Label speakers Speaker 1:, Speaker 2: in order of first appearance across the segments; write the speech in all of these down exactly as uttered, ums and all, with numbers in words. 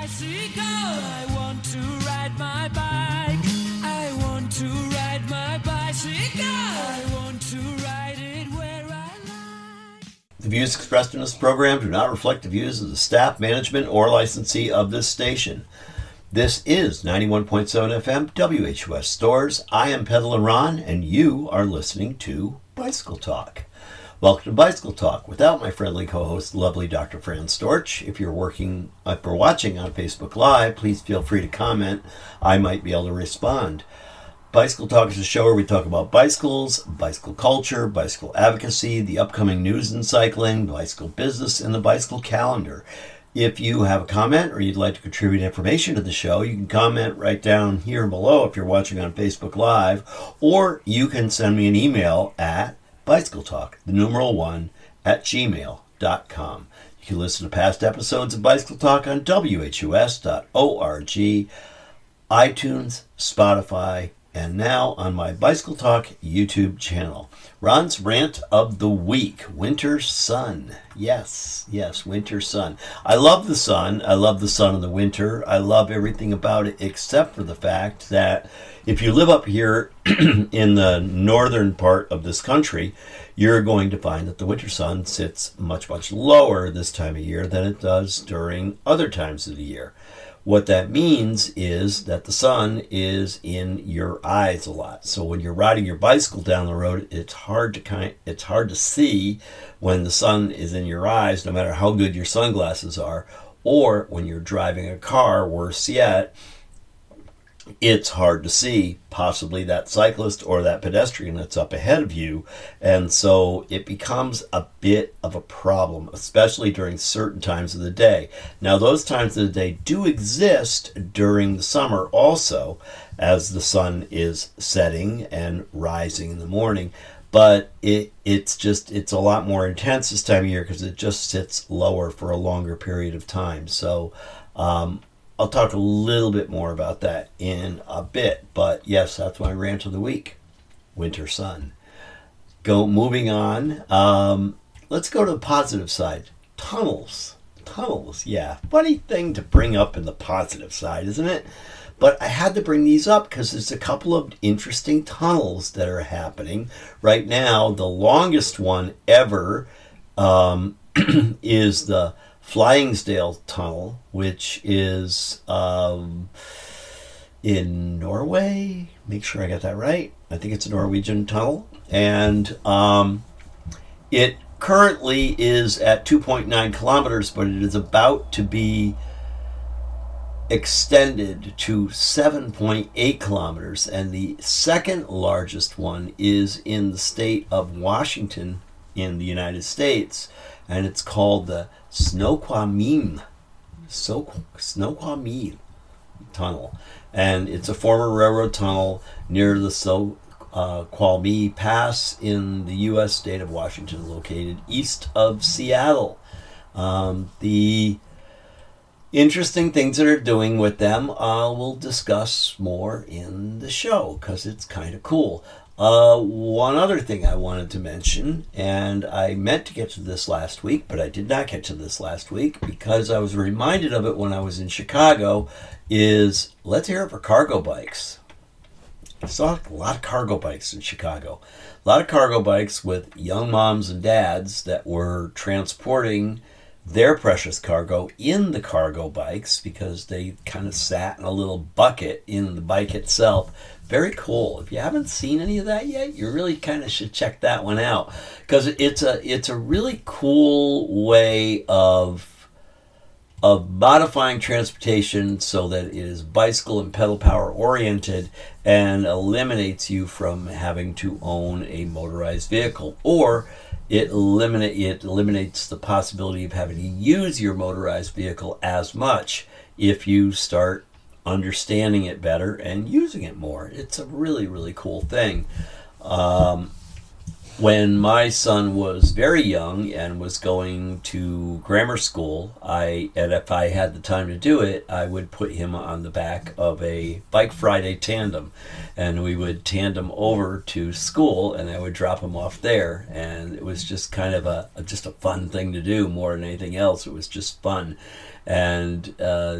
Speaker 1: bicycle. I want to ride my bike. I want to ride my bicycle. I want to ride it where I like.
Speaker 2: The views expressed in this program do not reflect the views of the staff, management, or licensee of this station. This is ninety-one point seven F M W H U S Stores. I am Peddler Ron, and you are listening to Bicycle Talk. Welcome to Bicycle Talk without my friendly co-host, lovely Doctor Fran Storch. If you're working, if you're watching on Facebook Live, please feel free to comment. I might be able to respond. Bicycle Talk is a show where we talk about bicycles, bicycle culture, bicycle advocacy, the upcoming news in cycling, bicycle business, and the bicycle calendar. If you have a comment or you'd like to contribute information to the show, you can comment right down here below if you're watching on Facebook Live, or you can send me an email at Bicycle Talk, the numeral one, at gmail dot com. You can listen to past episodes of Bicycle Talk on W H U S dot org, iTunes, Spotify, and now on my Bicycle Talk YouTube channel. Ron's Rant of the Week, Winter Sun. Yes, yes, Winter Sun. I love the sun. I love the sun in the winter. I love everything about it except for the fact that if you live up here in the northern part of this country, you're going to find that the winter sun sits much, much lower this time of year than it does during other times of the year. What that means is that the sun is in your eyes a lot. So when you're riding your bicycle down the road, it's hard to kind it's hard to see when the sun is in your eyes, no matter how good your sunglasses are. Or when you're driving a car, worse yet, it's hard to see possibly that cyclist or that pedestrian that's up ahead of you. And so it becomes a bit of a problem, especially during certain times of the day. Now, those times of the day do exist during the summer also, as the sun is setting and rising in the morning. But it it's just, it's a lot more intense this time of year because it just sits lower for a longer period of time. So, um, I'll talk a little bit more about that in a bit, but yes, that's my rant of the week, Winter Sun. Go moving on. Um, let's go to the positive side. Tunnels. Tunnels, yeah. Funny thing to bring up in the positive side, isn't it? But I had to bring these up because there's a couple of interesting tunnels that are happening. Right now, the longest one ever um, is the Flyingsdale Tunnel, which is um, in Norway. Make sure I got that right. I think it's a Norwegian tunnel. And um, it currently is at two point nine kilometers, but it is about to be extended to seven point eight kilometers. And the second largest one is in the state of Washington in the United States. And it's called the Snoqualmie, so, Snoqualmie Tunnel. And it's a former railroad tunnel near the Snoqualmie Pass in the U S state of Washington, located east of Seattle. Um, the interesting things that are doing with them, uh, we'll discuss more in the show because it's kind of cool. Uh, one other thing I wanted to mention, and I meant to get to this last week, but I did not get to this last week because I was reminded of it when I was in Chicago, is let's hear it for cargo bikes. I saw a lot of cargo bikes in Chicago. A lot of cargo bikes with young moms and dads that were transporting their precious cargo in the cargo bikes because they kind of sat in a little bucket in the bike itself. Very cool. If you haven't seen any of that yet, you really kind of should check that one out because it's a it's a really cool way of of modifying transportation so that it is bicycle and pedal power oriented and eliminates you from having to own a motorized vehicle, or it eliminate it eliminates the possibility of having to use your motorized vehicle as much if you start understanding it better and using it more. It's a really, really cool thing. Um, when my son was very young and was going to grammar school, I and if I had the time to do it, I would put him on the back of a Bike Friday tandem, and we would tandem over to school, and I would drop him off there, and it was just kind of a just a fun thing to do more than anything else. It was just fun, and uh,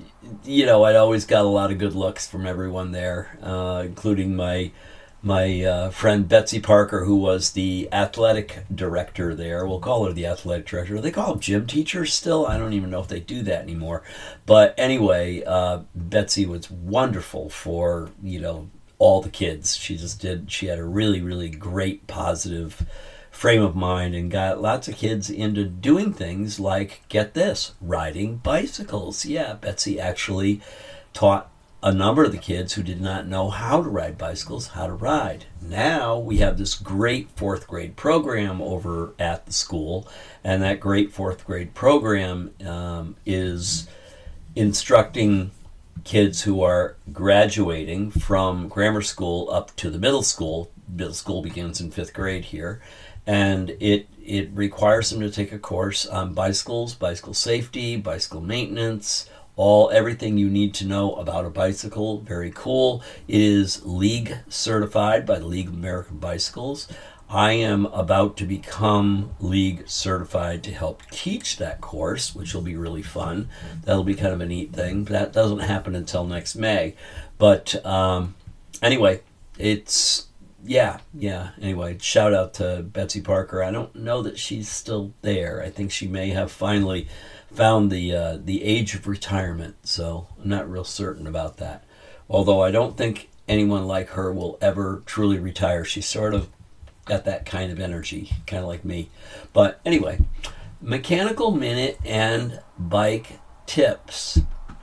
Speaker 2: you know, I'd always got a lot of good looks from everyone there, uh, including my my uh, friend Betsy Parker, who was the athletic director there. We'll call her the athletic director. They call them gym teachers still. I don't even know if they do that anymore. But anyway, uh, Betsy was wonderful for, you know, all the kids. She just did, she had a really, really great positive frame of mind and got lots of kids into doing things like, get this, riding bicycles. Yeah, Betsy actually taught a number of the kids who did not know how to ride bicycles, how to ride. Now we have this great fourth grade program over at the school, and that great fourth grade program um, is instructing kids who are graduating from grammar school up to the middle school. Middle school begins in fifth grade here, and it it requires them to take a course on bicycles, bicycle safety, bicycle maintenance, all everything you need to know about a bicycle. Very cool. It is league certified by the League of American Bicycles. I am about to become league certified to help teach that course, which will be really fun. That'll be kind of a neat thing. That doesn't happen until next May. But um, anyway, it's, yeah, yeah. Anyway, shout out to Betsy Parker. I don't know that she's still there. I think she may have finally found the uh, the age of retirement, so I'm not real certain about that. Although I don't think anyone like her will ever truly retire. She's sort of got that kind of energy, kind of like me. But anyway, Mechanical Minute and bike tips.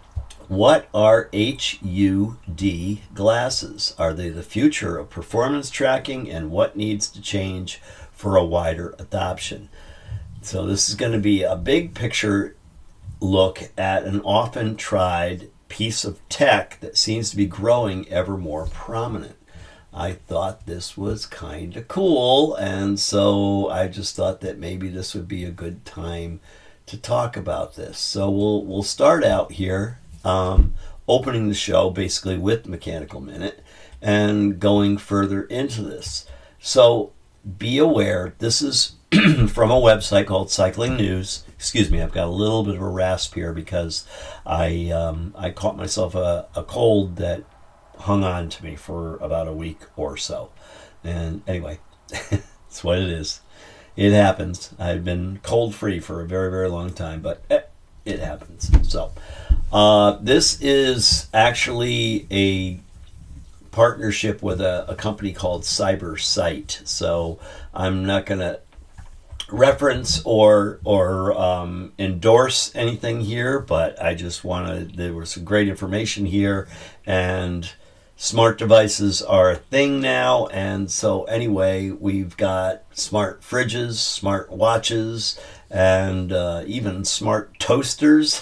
Speaker 2: What are H U D glasses? Are they the future of performance tracking, and what needs to change for a wider adoption? So this is going to be a big picture look at an often tried piece of tech that seems to be growing ever more prominent. I thought this was kind of cool, and so I just thought that maybe this would be a good time to talk about this. So we'll we'll start out here, um, opening the show basically with Mechanical Minute and going further into this. So be aware, this is from a website called Cycling News. Excuse me, I've got a little bit of a rasp here because I um, I caught myself a, a cold that hung on to me for about a week or so. And anyway, that's what it is. It happens. I've been cold free for a very, very long time, but eh, it happens. So uh, this is actually a partnership with a, a company called CyberSight. So I'm not going to reference or or um, endorse anything here, but I just wanted, there was some great information here, and smart devices are a thing now. And so anyway, we've got smart fridges, smart watches, and uh, even smart toasters.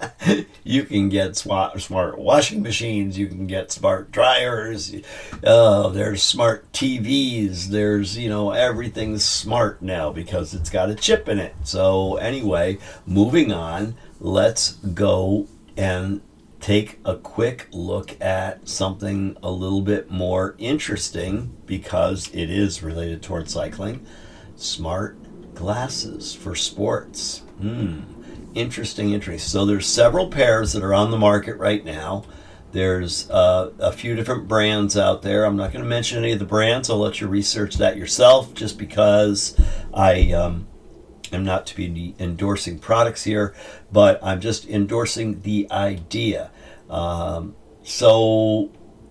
Speaker 2: You can get smart, smart washing machines. You can get smart dryers. Uh, there's smart T Vs. There's, you know, everything's smart now because it's got a chip in it. So anyway, moving on, let's go and take a quick look at something a little bit more interesting because it is related towards cycling. Smart glasses for sports. Hmm. Interesting, interesting. So there's several pairs that are on the market right now. There's uh, a few different brands out there. I'm not going to mention any of the brands. I'll let you research that yourself, just because I um, am not to be endorsing products here, but I'm just endorsing the idea. Um, so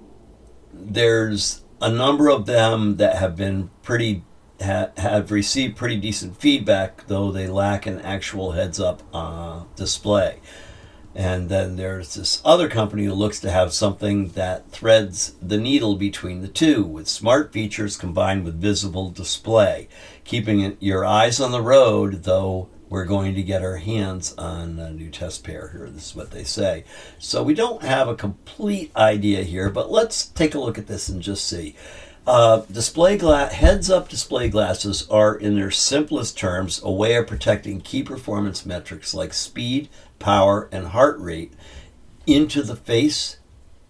Speaker 2: there's a number of them that have been pretty ha- have received pretty decent feedback, though they lack an actual heads-up uh, display. And then there's this other company who looks to have something that threads the needle between the two, with smart features combined with visible display, keeping your eyes on the road, though we're going to get our hands on a new test pair here. This is what they say. So we don't have a complete idea here, but let's take a look at this and just see. Uh, display gla- heads-up display glasses are, in their simplest terms, a way of protecting key performance metrics like speed, power, and heart rate into the face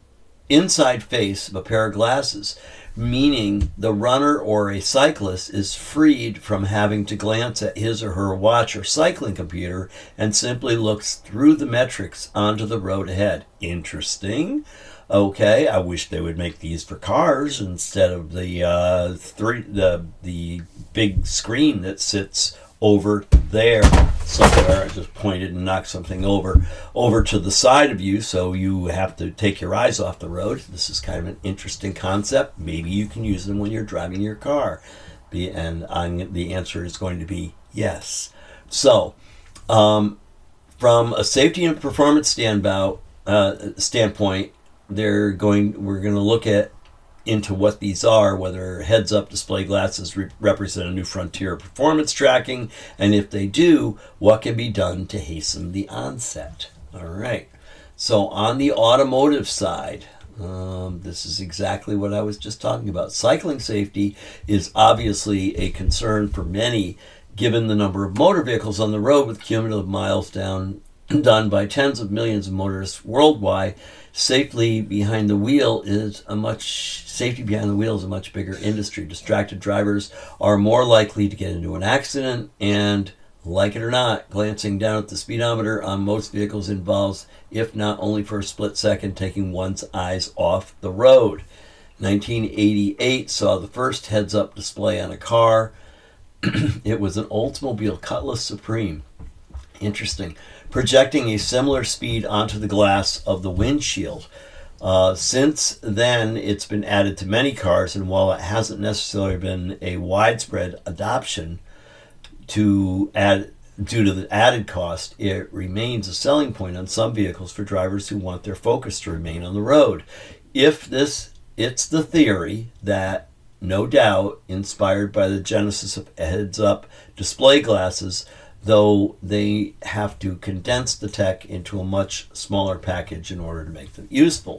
Speaker 2: inside face of a pair of glasses, meaning the runner or a cyclist is freed from having to glance at his or her watch or cycling computer and simply looks through the metrics onto the road ahead. Interesting. Okay, I wish they would make these for cars instead of the uh, three the the big screen that sits over there somewhere. I just pointed and knocked something over over to the side of you, so you have to take your eyes off the road. This is kind of an interesting concept. Maybe you can use them when you're driving your car. Be, and I'm, the answer is going to be yes. So, um, from a safety and performance standpoint, uh, standpoint, they're going. We're going to look at into what these are, whether heads-up display glasses re- represent a new frontier of performance tracking, and if they do, what can be done to hasten the onset. All right. So on the automotive side, um, this is exactly what I was just talking about. Cycling safety is obviously a concern for many, given the number of motor vehicles on the road with cumulative miles down done by tens of millions of motorists worldwide. Safely behind the wheel is a much safety behind the wheel is a much bigger industry. Distracted drivers are more likely to get into an accident, and like it or not, glancing down at the speedometer on most vehicles involves, if not only for a split second, taking one's eyes off the road. nineteen eighty-eight saw the first heads-up display on a car. It was an Oldsmobile Cutlass Supreme. Interesting. Projecting a similar speed onto the glass of the windshield. Uh, since then, it's been added to many cars, and while it hasn't necessarily been a widespread adoption to add, due to the added cost, it remains a selling point on some vehicles for drivers who want their focus to remain on the road. If this, it's the theory that, no doubt, inspired by the genesis of heads-up display glasses, though they have to condense the tech into a much smaller package in order to make them useful.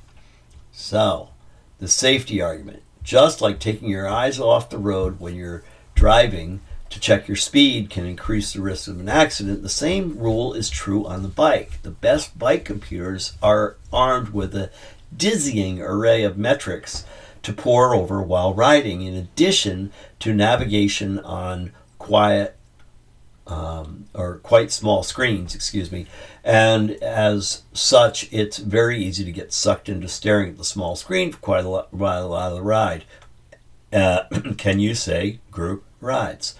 Speaker 2: So, the safety argument. Just like taking your eyes off the road when you're driving to check your speed can increase the risk of an accident, the same rule is true on the bike. The best bike computers are armed with a dizzying array of metrics to pore over while riding, in addition to navigation on quiet Um, or quite small screens, excuse me, and as such, it's very easy to get sucked into staring at the small screen for quite a lot, a lot of the ride. Uh, can you say group rides?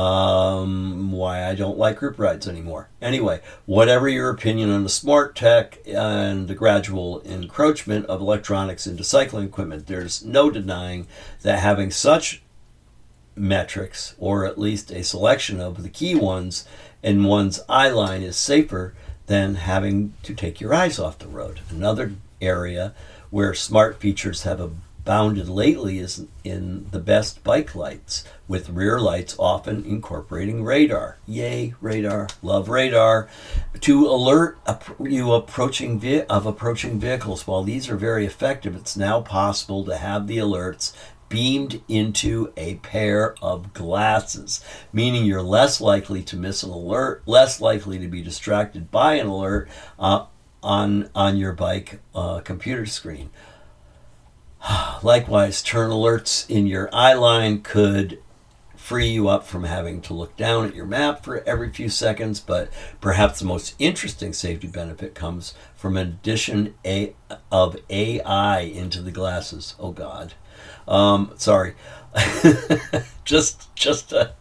Speaker 2: Um, why I don't like group rides anymore. Anyway, whatever your opinion on the smart tech and the gradual encroachment of electronics into cycling equipment, there's no denying that having such metrics, or at least a selection of the key ones in one's eye line, is safer than having to take your eyes off the road. Another area where smart features have abounded lately is in the best bike lights, with rear lights often incorporating radar. Yay, radar. Love radar. To alert you approaching ve- of approaching vehicles. While these are very effective, it's now possible to have the alerts beamed into a pair of glasses, meaning you're less likely to miss an alert, less likely to be distracted by an alert uh, on on your bike uh, computer screen. Likewise, turn alerts in your eye line could free you up from having to look down at your map for every few seconds, but perhaps the most interesting safety benefit comes from an addition a- of A I into the glasses. Oh God. Um, sorry, just just a,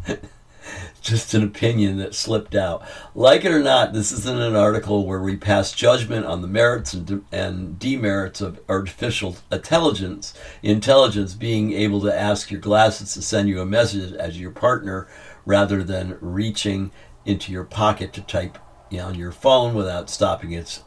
Speaker 2: just an opinion that slipped out. Like it or not, this isn't an article where we pass judgment on the merits and, de- and demerits of artificial intelligence. Intelligence being able to ask your glasses to send you a message as your partner, rather than reaching into your pocket to type on your phone without stopping, it's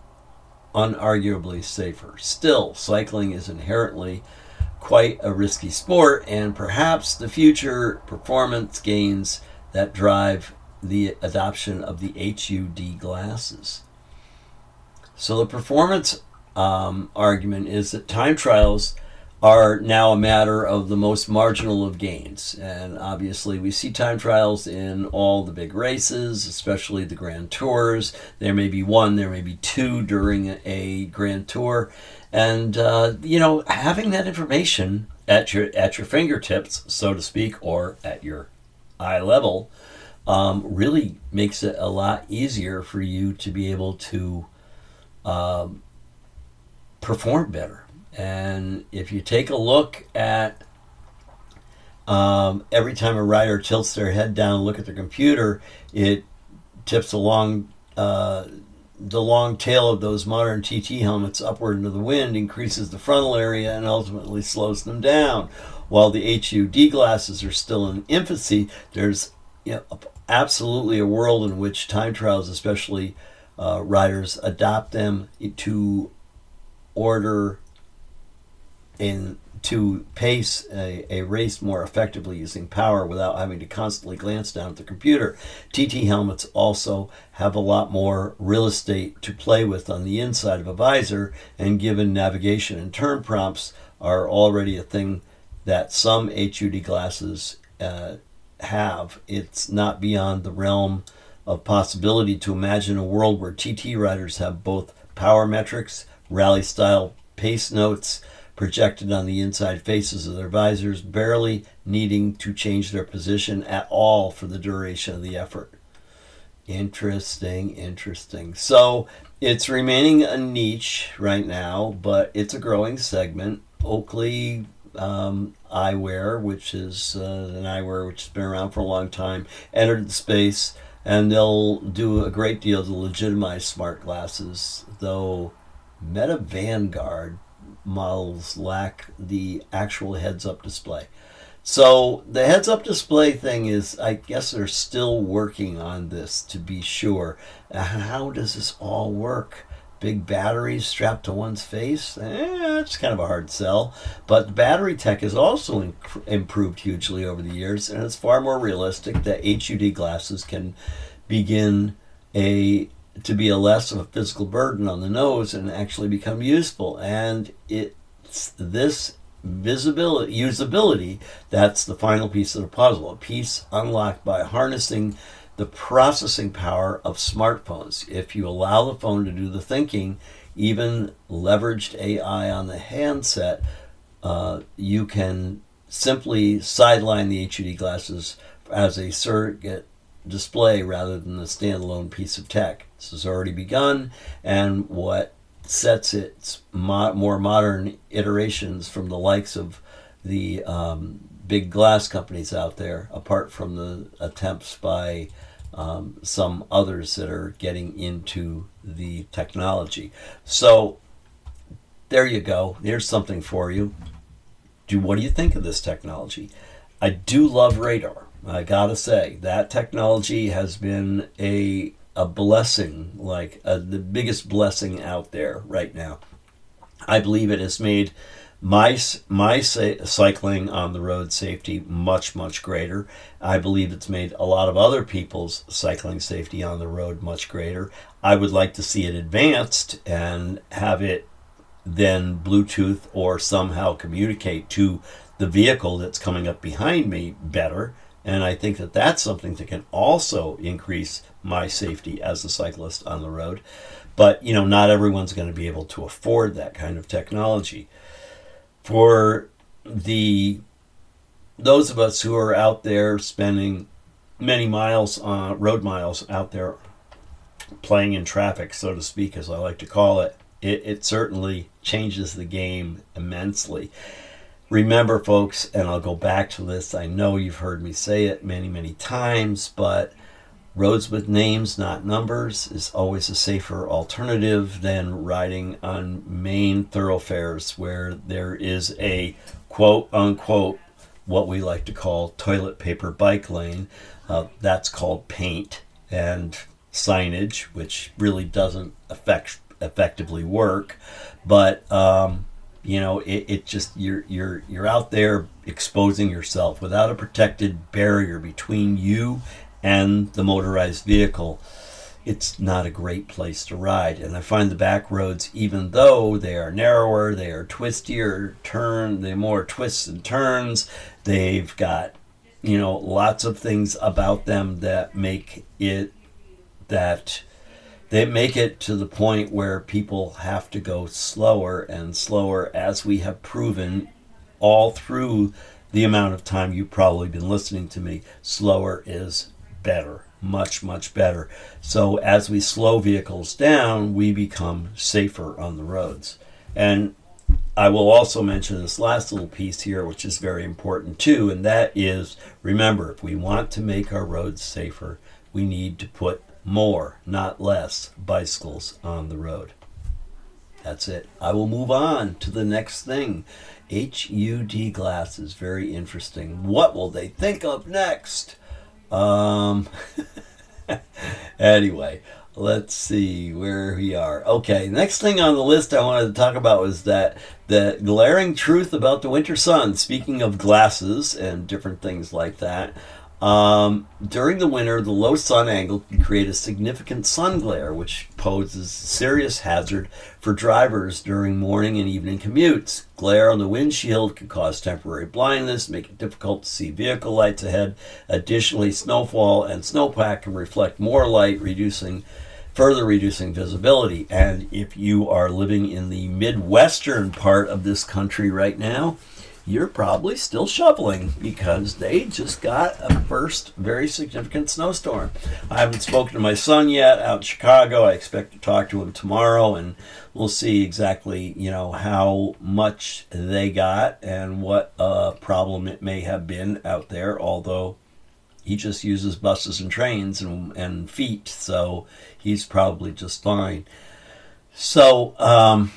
Speaker 2: unarguably safer. Still, cycling is inherently quite a risky sport, and perhaps the future performance gains that drive the adoption of the H U D glasses. So the performance um, argument is that time trials are now a matter of the most marginal of gains. And obviously we see time trials in all the big races, especially the Grand Tours. There may be one, there may be two during a Grand Tour. And, uh, you know, having that information at your at your fingertips, so to speak, or at your eye level, um, really makes it a lot easier for you to be able to um, perform better. And if you take a look at um, every time a rider tilts their head down and look at their computer, it tips along uh, the long tail of those modern T T helmets upward into the wind, increases the frontal area, and ultimately slows them down. While the H U D glasses are still in infancy, there's you know, absolutely a world in which time trials, especially uh, riders, adopt them to order in to pace a, a race more effectively using power without having to constantly glance down at the computer. T T helmets also have a lot more real estate to play with on the inside of a visor, and given navigation and turn prompts are already a thing that some H U D glasses uh, have, it's not beyond the realm of possibility to imagine a world where T T riders have both power metrics, rally style pace notes projected on the inside faces of their visors, barely needing to change their position at all for the duration of the effort. Interesting, interesting. So it's remaining a niche right now, but it's a growing segment. Oakley um, Eyewear, which is uh, an eyewear which has been around for a long time, entered the space, and they'll do a great deal to legitimize smart glasses, though Meta Vanguard models lack the actual heads-up display. So the heads-up display thing is, I guess they're still working on this to be sure. How does this all work? Big batteries strapped to one's face? Eh, it's kind of a hard sell. But the battery tech has also inc- improved hugely over the years, and it's far more realistic that H U D glasses can begin a to be a less of a physical burden on the nose and actually become useful. And it's this visibility, usability, that's the final piece of the puzzle, a piece unlocked by harnessing the processing power of smartphones. If you allow the phone to do the thinking, even leveraged A I on the handset, uh, you can simply sideline the H U D glasses as a surrogate display rather than a standalone piece of tech. This has already begun, and what sets its mo- more modern iterations from the likes of the um, big glass companies out there, apart from the attempts by um, some others that are getting into the technology. So there you go. There's something for you. Do what do you think of this technology? I do love radar. I gotta say, that technology has been a a blessing, like uh, the biggest blessing out there right now. I believe it has made my my sa- cycling on the road safety much, much greater. I believe it's made a lot of other people's cycling safety on the road much greater. I would like to see it advanced and have it then Bluetooth or somehow communicate to the vehicle that's coming up behind me better. And I think that that's something that can also increase my safety as a cyclist on the road. But, you know, not everyone's going to be able to afford that kind of technology. For the those of us who are out there spending many miles, uh, road miles out there playing in traffic, so to speak, as I like to call it, it, it certainly changes the game immensely. Remember, folks, and I'll go back to this, I know you've heard me say it many, many times, but roads with names, not numbers, is always a safer alternative than riding on main thoroughfares where there is a quote-unquote, what we like to call toilet paper bike lane. Uh, that's called paint and signage, which really doesn't effect, effectively work. But... Um, You know, it, it just, you're you're you're out there exposing yourself without a protected barrier between you and the motorized vehicle. it's not a great place to ride. And I find the back roads, even though they are narrower, they are twistier, turn, they're more twists and turns. They've got, you know, lots of things about them that make it that they make it to the point where people have to go slower and slower, as we have proven all through the amount of time you've probably been listening to me. Slower is better, much, much better. So as we slow vehicles down, we become safer on the roads. And I will also mention this last little piece here, which is very important too, and that is, remember, if we want to make our roads safer, we need to put more, not less, bicycles on the road. That's it. I will move on to the next thing. H U D glasses, very interesting. What will they think of next? Um, anyway, let's see where we are. Okay, next thing on the list I wanted to talk about was that the glaring truth about the winter sun. Speaking of glasses and different things like that, um, during the winter, the low sun angle can create a significant sun glare, which poses serious hazard for drivers during morning and evening commutes. Glare on the windshield can cause temporary blindness, make it difficult to see vehicle lights ahead. Additionally, snowfall and snowpack can reflect more light, reducing further reducing visibility. And if you are living in the Midwestern part of this country right now, you're probably still shoveling because they just got a first very significant snowstorm. I haven't spoken to my son yet out in Chicago. I expect to talk to him tomorrow, and we'll see exactly, you know, how much they got and what uh, problem it may have been out there, although he just uses buses and trains and, and feet, so he's probably just fine. So, um,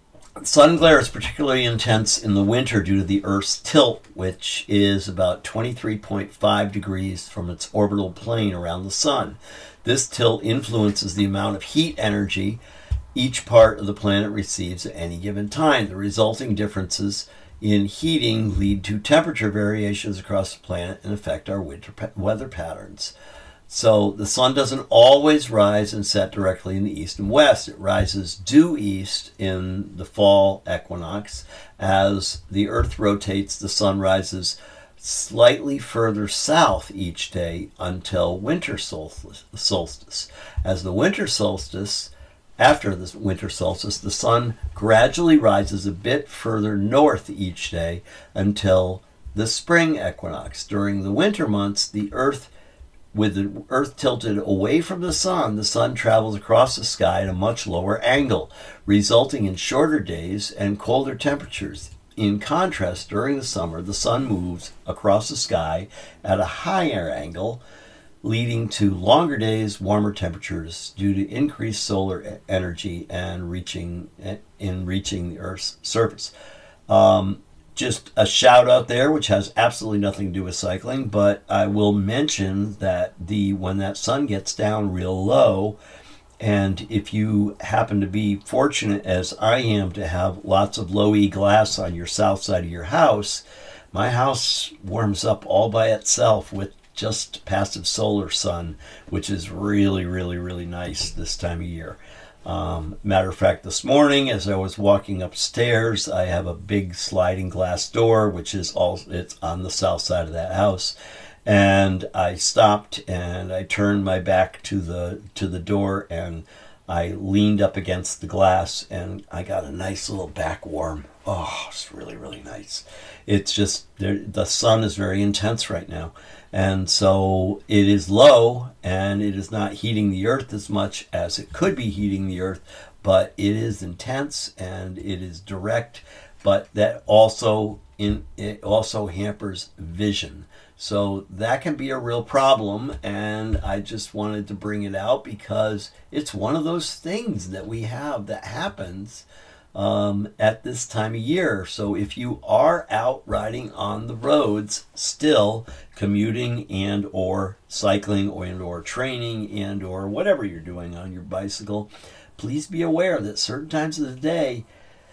Speaker 2: sun glare is particularly intense in the winter due to the Earth's tilt, which is about twenty-three point five degrees from its orbital plane around the sun. This tilt influences the amount of heat energy each part of the planet receives at any given time. The resulting differences in heating lead to temperature variations across the planet and affect our winter pa- weather patterns. So the sun doesn't always rise and set directly in the east and west. It rises due east in the fall equinox. As the Earth rotates, the sun rises slightly further south each day until winter solstice. As the winter solstice, after the winter solstice, the sun gradually rises a bit further north each day until the spring equinox. During the winter months, the Earth With the Earth tilted away from the sun, the sun travels across the sky at a much lower angle, resulting in shorter days and colder temperatures. In contrast, during the summer, the sun moves across the sky at a higher angle, leading to longer days, warmer temperatures due to increased solar energy and reaching in reaching the Earth's surface. Um, Just a shout out there, which has absolutely nothing to do with cycling, but I will mention that the when that sun gets down real low, and if you happen to be fortunate as I am to have lots of low E glass on your south side of your house, my house warms up all by itself with just passive solar sun, which is really, really, really nice this time of year. Um, matter of fact, this morning as I was walking upstairs, I have a big sliding glass door, which is all it's on the south side of that house, and I stopped and I turned my back to the to the door and I leaned up against the glass and I got a nice little back warm. Oh, it's really, really nice. It's just the sun is very intense right now. And so it is low and it is not heating the earth as much as it could be heating the earth, but it is intense and it is direct, but that also in it also hampers vision. So that can be a real problem, and I just wanted to bring it out because it's one of those things that we have that happens um, at this time of year. So if you are out riding on the roads still, commuting and or cycling and or training and or whatever you're doing on your bicycle, please be aware that certain times of the day,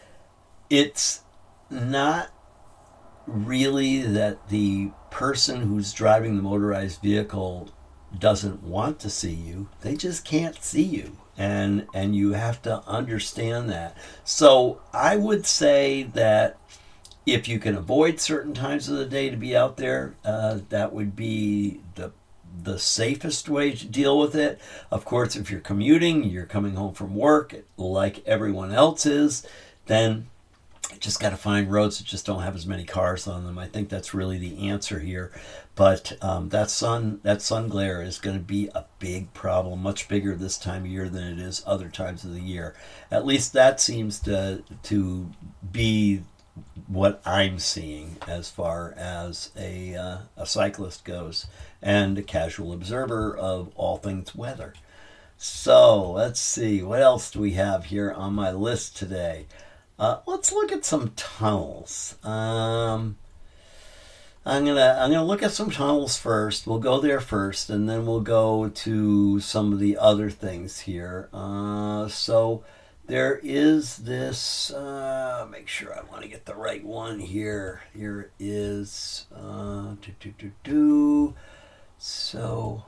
Speaker 2: it's not really that the person who's driving the motorized vehicle doesn't want to see you. They just can't see you. And and you have to understand that. So I would say that if you can avoid certain times of the day to be out there, uh, that would be the the safest way to deal with it. Of course, if you're commuting, you're coming home from work like everyone else is, then you just got to find roads that just don't have as many cars on them. I think that's really the answer here. But um, that sun that sun glare is going to be a big problem, much bigger this time of year than it is other times of the year. At least that seems to to be what I'm seeing as far as a uh, a cyclist goes and a casual observer of all things weather. So let's see, what else do we have here on my list today? Uh, let's look at some tunnels. Um, I'm gonna I'm gonna look at some tunnels first. We'll go there first, and then we'll go to some of the other things here. Uh, so. There is this, uh, make sure I want to get the right one here. Here it is. Uh, do, do, do, do. So,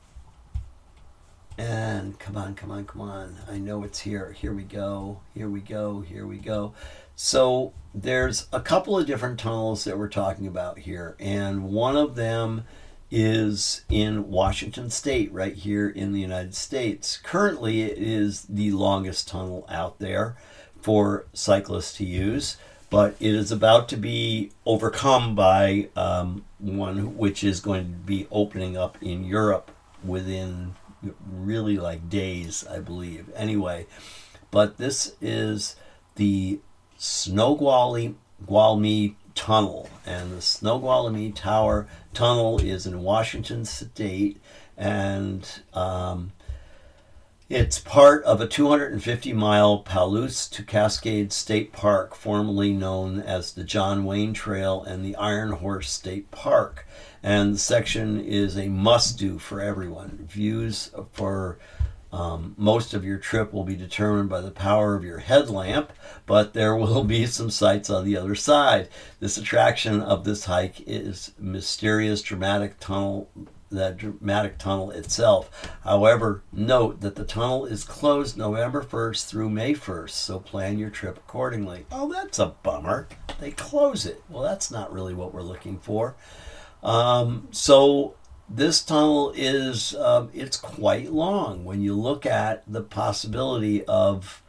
Speaker 2: and come on, come on, come on. I know it's here. Here we go. Here we go. Here we go. So there's a couple of different tunnels that we're talking about here. And one of them is in Washington State, right here in the United States. Currently, it is the longest tunnel out there for cyclists to use, but it is about to be overcome by um, one which is going to be opening up in Europe within really like days, I believe. Anyway, but this is the Snoqualmie Tunnel, and the Snoqualmie Tower Tunnel is in Washington State, and um, it's part of a two hundred fifty mile Palouse to Cascade State Park, formerly known as the John Wayne Trail and the Iron Horse State Park. And the section is a must-do for everyone. Views for Um, most of your trip will be determined by the power of your headlamp, but there will be some sights on the other side. This attraction of this hike is mysterious, dramatic tunnel, that dramatic tunnel itself. However, note that the tunnel is closed November first through May first, so plan your trip accordingly. Oh, that's a bummer. They close it. Well, that's not really what we're looking for. Um, so... This tunnel is, um, it's quite long when you look at the possibility of,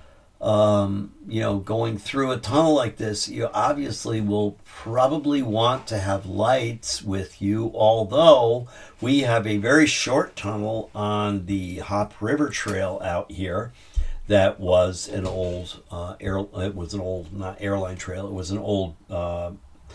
Speaker 2: um, you know, going through a tunnel like this. You obviously will probably want to have lights with you, although we have a very short tunnel on the Hop River Trail out here that was an old, uh, air, it was an old, not airline trail, it was an old uh,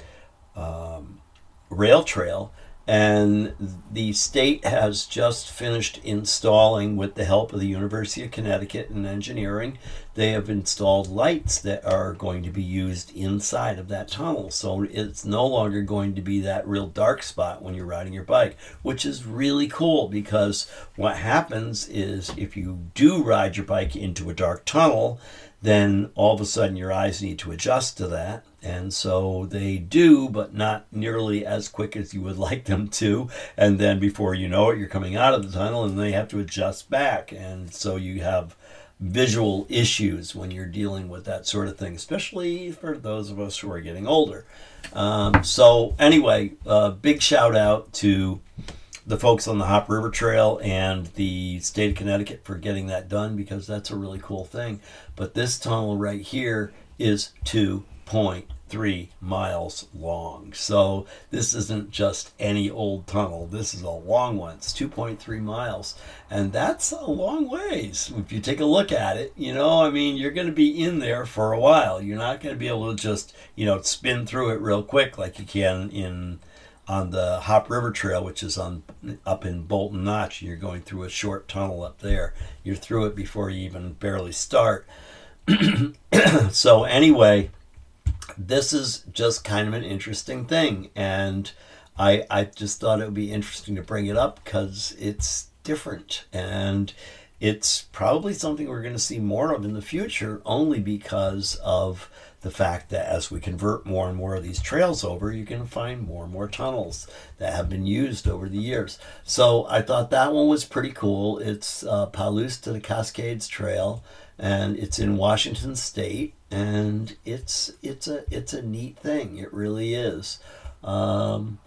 Speaker 2: um, rail trail. And the state has just finished installing, with the help of the University of Connecticut in engineering, they have installed lights that are going to be used inside of that tunnel. So it's no longer going to be that real dark spot when you're riding your bike, which is really cool, because what happens is if you do ride your bike into a dark tunnel, then all of a sudden your eyes need to adjust to that. And so they do, but not nearly as quick as you would like them to. And then before you know it, you're coming out of the tunnel and they have to adjust back. And so you have visual issues when you're dealing with that sort of thing, especially for those of us who are getting older. Um, so anyway, uh, big shout out to the folks on the Hop River Trail and the state of Connecticut for getting that done, because that's a really cool thing. But this tunnel right here is two point three miles long. So this isn't just any old tunnel. This is a long one. It's two point three miles. And that's a long ways. If you take a look at it, you know, I mean, you're going to be in there for a while. You're not going to be able to just, you know, spin through it real quick like you can in on the Hop River Trail, which is on up in Bolton Notch. You're going through a short tunnel up there. You're through it before you even barely start. So anyway, this is just kind of an interesting thing, and I I just thought it would be interesting to bring it up because it's different, and it's probably something we're going to see more of in the future, only because of the fact that as we convert more and more of these trails over, you're going to find more and more tunnels that have been used over the years. So I thought that one was pretty cool. It's uh, Palouse to the Cascades Trail, and it's in Washington State, and it's it's a it's a neat thing. It really is. Um,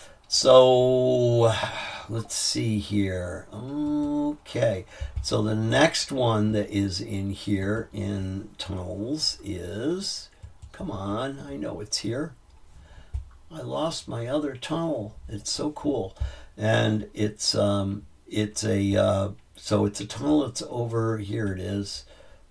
Speaker 2: so let's see here. Okay, so the next one that is in here in tunnels is, come on, I know it's here. I lost my other tunnel. It's so cool, and it's um it's a uh, so it's a tunnel that's over here. It is.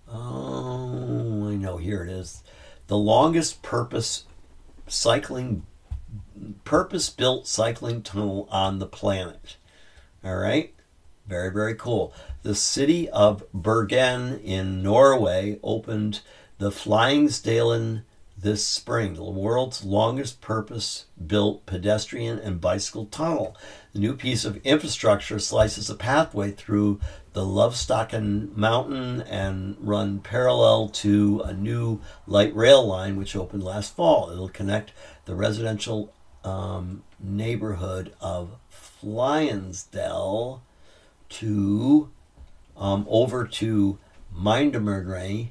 Speaker 2: Oh, I know. Here it is. The longest purpose cycling purpose-built cycling tunnel on the planet. All right, very, very cool. The city of Bergen in Norway opened the Flyngsdalen this spring, the world's longest purpose-built pedestrian and bicycle tunnel. The new piece of infrastructure slices a pathway through the Lovstokken Mountain and run parallel to a new light rail line which opened last fall. It'll connect the residential um, neighborhood of Flynsdal to um, over to Mindermeren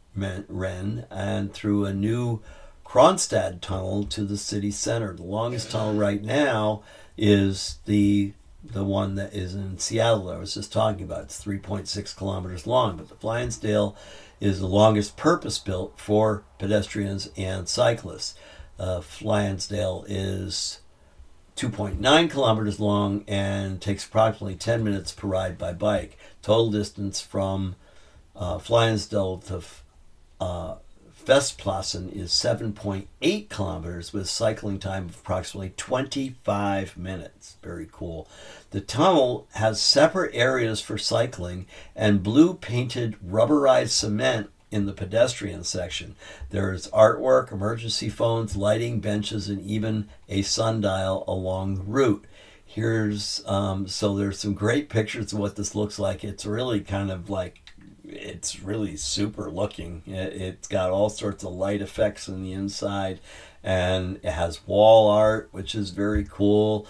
Speaker 2: and through a new Kronstad tunnel to the city center. The longest tunnel right now is the the one that is in Seattle I was just talking about. It's three point six kilometers long, but the Flynsdale is the longest purpose-built for pedestrians and cyclists. Uh, Flynsdale is two point nine kilometers long and takes approximately ten minutes per ride by bike. Total distance from uh, Flynsdale to uh, Vestplassen is seven point eight kilometers with cycling time of approximately twenty-five minutes. Very cool. The tunnel has separate areas for cycling and blue painted rubberized cement in the pedestrian section. There is artwork, emergency phones, lighting, benches, and even a sundial along the route. Here's um, so there's some great pictures of what this looks like. It's really kind of like, it's really super looking. It's got all sorts of light effects on the inside, and it has wall art, which is very cool,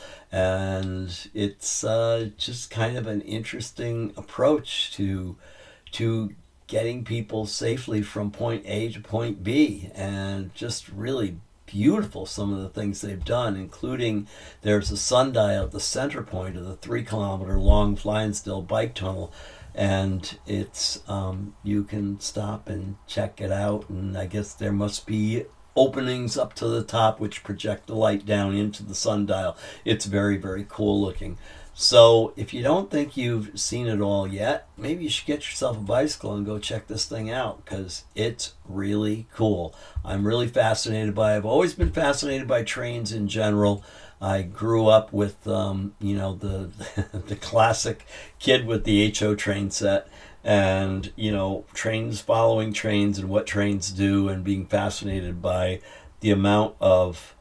Speaker 2: and it's uh, just kind of an interesting approach to to getting people safely from point A to point B, and just really beautiful some of the things they've done, including there's a sundial at the center point of the three kilometer long Flynsdale bike tunnel, and it's um, you can stop and check it out, and I guess there must be openings up to the top which project the light down into the sundial. It's very, very cool looking. So if you don't think you've seen it all yet, maybe you should get yourself a bicycle and go check this thing out, because it's really cool. I'm really fascinated by it. I've always been fascinated by trains in general. I grew up with, um, you know, the the classic kid with the H O train set, and, you know, trains following trains and what trains do, and being fascinated by the amount of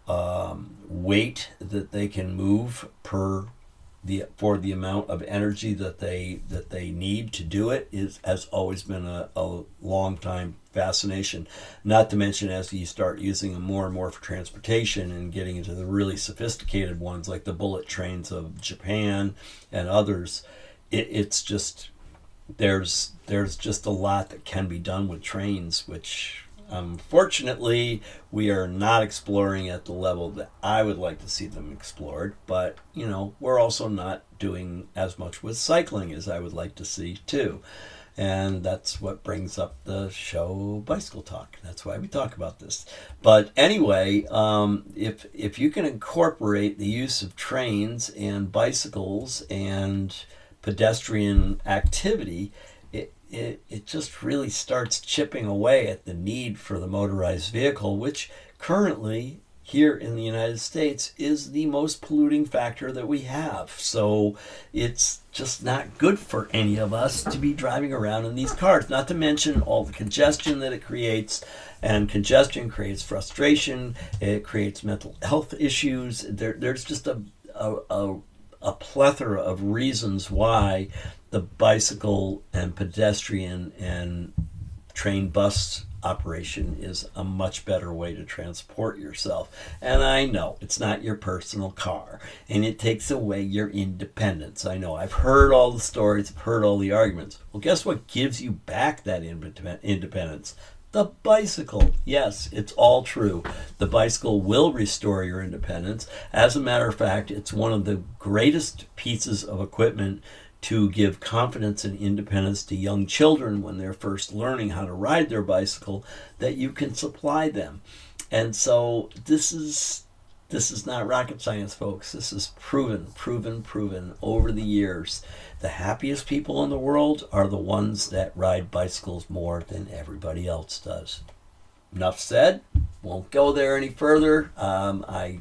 Speaker 2: um, weight that they can move per the for the amount of energy that they that they need to do it is has always been a, a long time fascination. Not to mention, as you start using them more and more for transportation and getting into the really sophisticated ones like the bullet trains of Japan and others, it, it's just there's there's just a lot that can be done with trains, which unfortunately we are not exploring at the level that I would like to see them explored. But, you know, we're also not doing as much with cycling as I would like to see too. And that's what brings up the show Bicycle Talk. That's why we talk about this. But anyway, um, if if you can incorporate the use of trains and bicycles and pedestrian activity, it, it, it just really starts chipping away at the need for the motorized vehicle, which currently here in the United States is the most polluting factor that we have. So it's just not good for any of us to be driving around in these cars, not to mention all the congestion that it creates. And congestion creates frustration, it creates mental health issues. There, there's just a, a, a, a plethora of reasons why the bicycle and pedestrian and train bus operation is a much better way to transport yourself. And I know it's not your personal car, and it takes away your independence. I know I've heard all the stories, I've heard all the arguments. Well, guess what gives you back that independence? The bicycle. Yes, it's all true. The bicycle will restore your independence. As a matter of fact, it's one of the greatest pieces of equipment to give confidence and independence to young children when they're first learning how to ride their bicycle, that you can supply them. And so this is this is not rocket science, folks. This is proven, proven, proven over the years. The happiest people in the world are the ones that ride bicycles more than everybody else does. Enough said. Won't go there any further. Um, I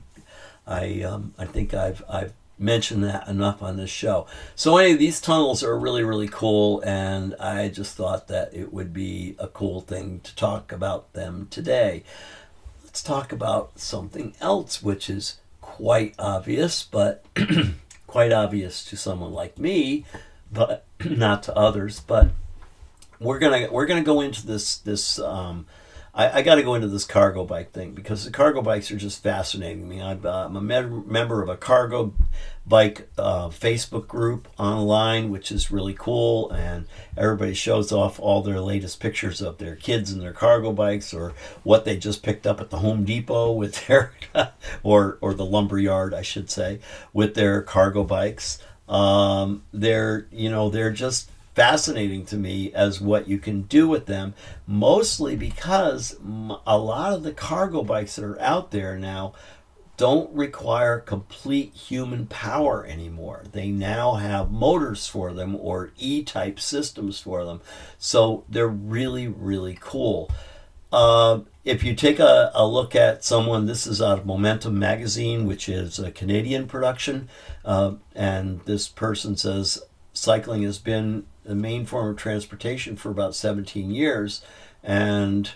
Speaker 2: I um, I think I've I've mention that enough on this show. So anyway, these tunnels are really, really cool, and I just thought that it would be a cool thing to talk about them today. Let's talk about something else, which is quite obvious, but quite obvious to someone like me, but not to others. But we're gonna we're gonna go into this this. Um, I, I got to go into this cargo bike thing because the cargo bikes are just fascinating me. I'm, uh, I'm a me- member of a cargo bike uh, Facebook group online, which is really cool, and everybody shows off all their latest pictures of their kids and their cargo bikes, or what they just picked up at the Home Depot with their, or or the lumber yard, I should say, with their cargo bikes. Um, they're you know they're just fascinating to me as what you can do with them, mostly because a lot of the cargo bikes that are out there now don't require complete human power anymore. They now have motors for them or E-type systems for them. So they're really, really cool. Uh, if you take a, a look at someone, this is out of Momentum Magazine, which is a Canadian production, uh, and this person says, cycling has been the main form of transportation for about seventeen years, and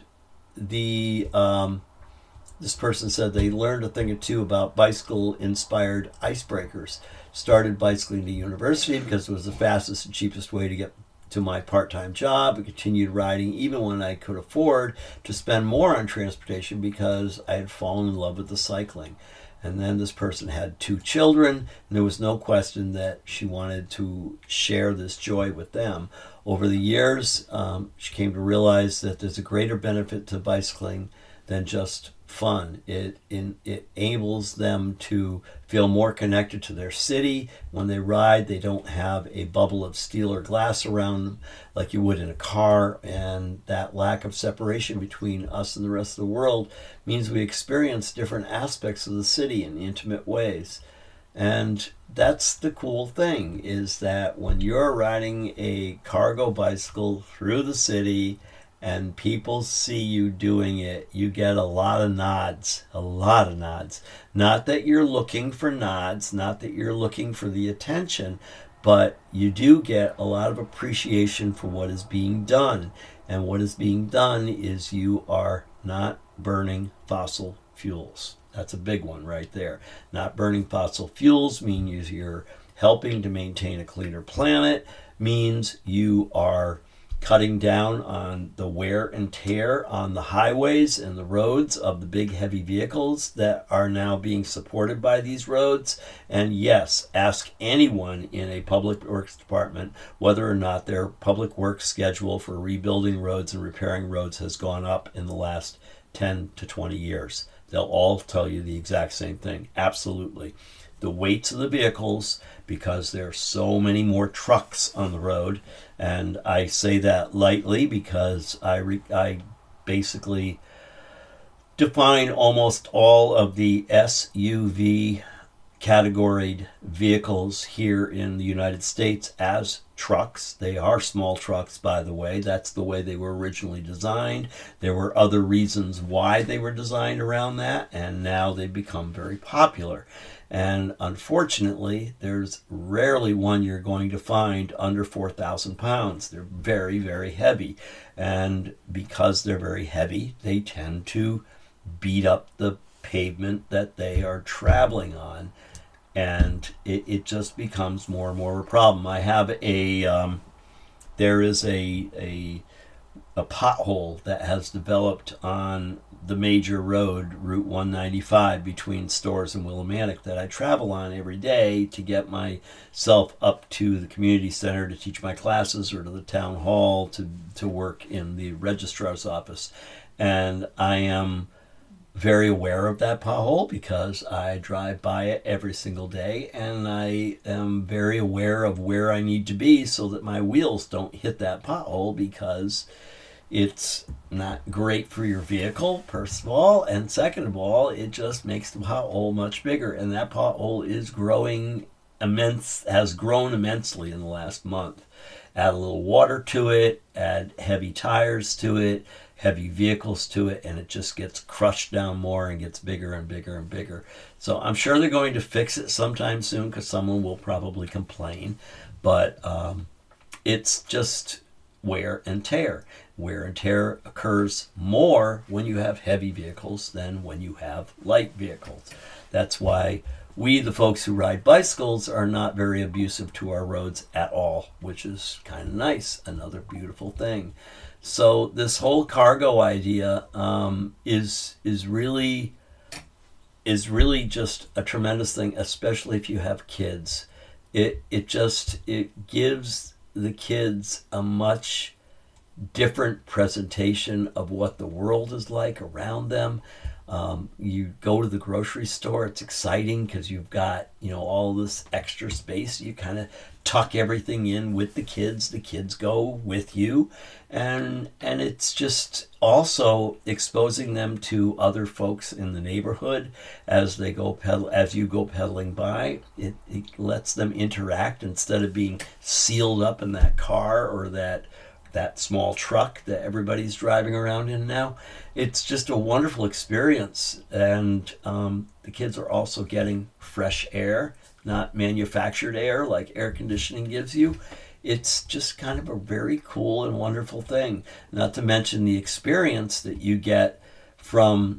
Speaker 2: the um, this person said they learned a thing or two about bicycle-inspired icebreakers. Started bicycling to university because it was the fastest and cheapest way to get to my part-time job. I continued riding even when I could afford to spend more on transportation because I had fallen in love with the cycling. And then this person had two children, and there was no question that she wanted to share this joy with them. Over the years, um, she came to realize that there's a greater benefit to bicycling than just fun. It, in, it enables them to feel more connected to their city. When they ride, they don't have a bubble of steel or glass around them like you would in a car, and that lack of separation between us and the rest of the world means we experience different aspects of the city in intimate ways. And that's the cool thing, is that when you're riding a cargo bicycle through the city and people see you doing it, you get a lot of nods, a lot of nods. Not that you're looking for nods, not that you're looking for the attention, but you do get a lot of appreciation for what is being done. And what is being done is you are not burning fossil fuels. That's a big one right there. Not burning fossil fuels means you're helping to maintain a cleaner planet, means you are cutting down on the wear and tear on the highways and the roads of the big heavy vehicles that are now being supported by these roads. And yes, ask anyone in a public works department whether or not their public works schedule for rebuilding roads and repairing roads has gone up in the last ten to twenty years. They'll all tell you the exact same thing. Absolutely. The weights of the vehicles, because there are so many more trucks on the road, and I say that lightly because I re- I basically define almost all of the S U V categoried vehicles here in the United States as trucks. They are small trucks, by the way. That's the way they were originally designed. There were other reasons why they were designed around that, and now they've become very popular. And unfortunately, there's rarely one you're going to find under four thousand pounds. They're very, very heavy. And because they're very heavy, they tend to beat up the pavement that they are traveling on. and it, it just becomes more and more of a problem. I have a um, there is a a a pothole that has developed on the major road, Route one ninety-five, between Storrs and Willimantic, that I travel on every day to get myself up to the community center to teach my classes, or to the town hall to, to work in the registrar's office. And I am very aware of that pothole because I drive by it every single day, and I am very aware of where I need to be so that my wheels don't hit that pothole, because it's not great for your vehicle, first of all, and second of all, it just makes the pothole much bigger, and that pothole is growing immense, has grown immensely in the last month. Add a little water to it, add heavy tires to it, heavy vehicles to it, and it just gets crushed down more and gets bigger and bigger and bigger. So I'm sure they're going to fix it sometime soon, because someone will probably complain, but um, it's just wear and tear. Wear and tear occurs more when you have heavy vehicles than when you have light vehicles. That's why we, the folks who ride bicycles, are not very abusive to our roads at all, which is kind of nice. Another beautiful thing. So this whole cargo idea um, is is really is really just a tremendous thing, especially if you have kids. It it just it gives the kids a much different presentation of what the world is like around them. Um, you go to the grocery store, it's exciting because you've got, you know, all this extra space. You kind of tuck everything in with the kids. The kids go with you, and and it's just also exposing them to other folks in the neighborhood as they go pedal as you go pedaling by. It, it lets them interact instead of being sealed up in that car or that that small truck that everybody's driving around in now. It's just a wonderful experience, and um, the kids are also getting fresh air, not manufactured air like air conditioning gives you. It's just kind of a very cool and wonderful thing, not to mention the experience that you get from